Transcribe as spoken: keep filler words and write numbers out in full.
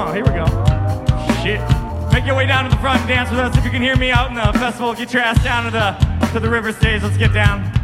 Oh, here we go. Shit. Make your way down to the front and dance with us. If you can hear me out in the festival, get your ass down to the to the river stage. Let's get down.